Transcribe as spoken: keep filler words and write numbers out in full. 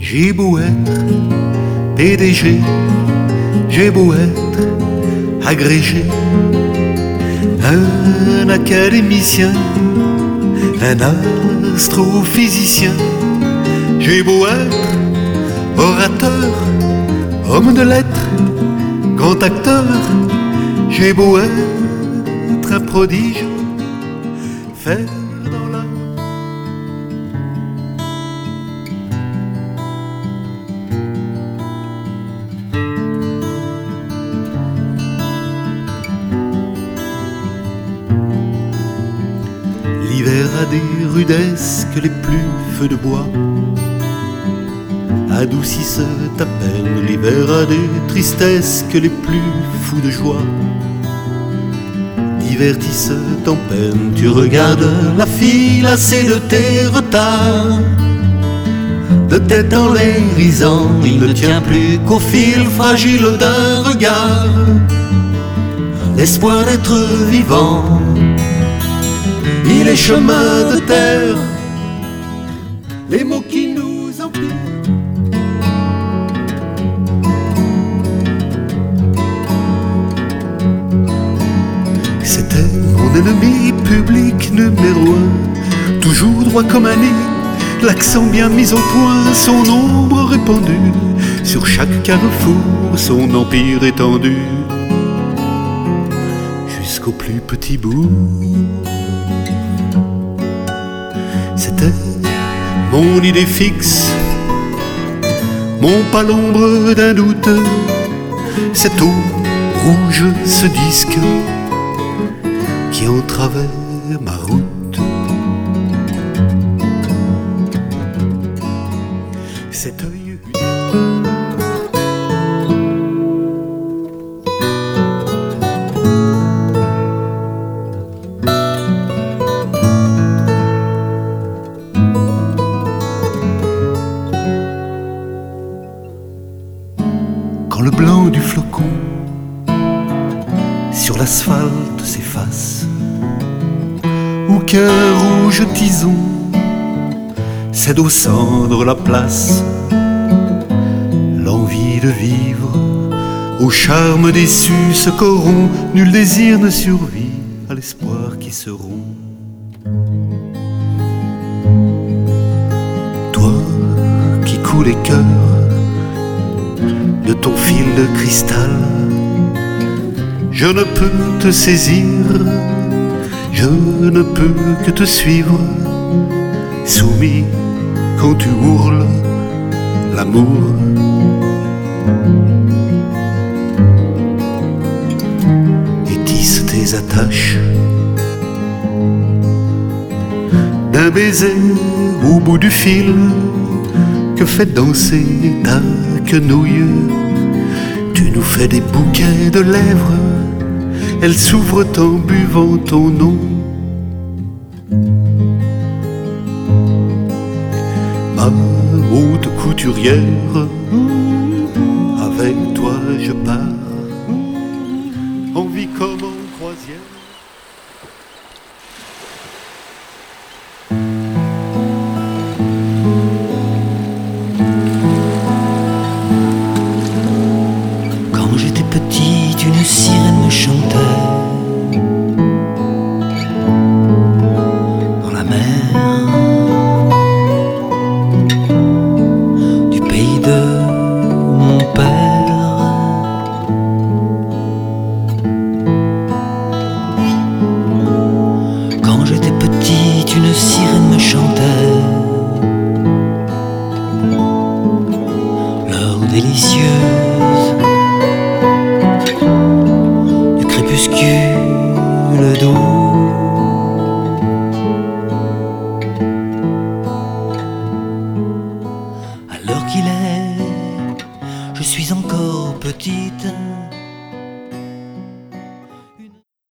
J'ai beau être P D G, j'ai beau être agrégé, un académicien, un astrophysicien. J'ai beau être orateur, homme de lettres, grand acteur. J'ai beau être un prodige, faire dans la l'hiver a des rudesses que les plus feux de bois adoucissent à peine. L'hiver a des tristesses que les plus fous de joie divertissent en peine. Tu regardes la fille lassée de tes retards, de tête en l'hérisant, il ne tient plus qu'au fil fragile d'un regard, l'espoir d'être vivant. Il est chemin de terre, les mots qui nous empilent. C'était mon ennemi public numéro un, toujours droit comme un nez, l'accent bien mis au point, son ombre répandue sur chaque carrefour, son empire étendu jusqu'au plus petit bout. C'était mon idée fixe, mon pas l'ombre d'un doute, cette eau rouge, ce disque qui entravait ma route. Cet œil quand le blanc du flocon sur l'asphalte s'efface, ou qu'un rouge tison cède aux cendres la place, l'envie de vivre au charme déçu se corrompt, nul désir ne survit à l'espoir qui se rompt. Toi qui couds les cœurs de ton fil de cristal, je ne peux te saisir, je ne peux que te suivre, soumis quand tu hurles l'amour. Et tisse tes attaches d'un baiser au bout du fil que fait danser ta quenouille. Tu nous fais des bouquets de lèvres, elles s'ouvrent en buvant ton nom. Ma haute couturière, avec toi je pars, en vie comme en croisière. Une sirène me chantait dans la mer du pays de mon père. Quand j'étais petite, une sirène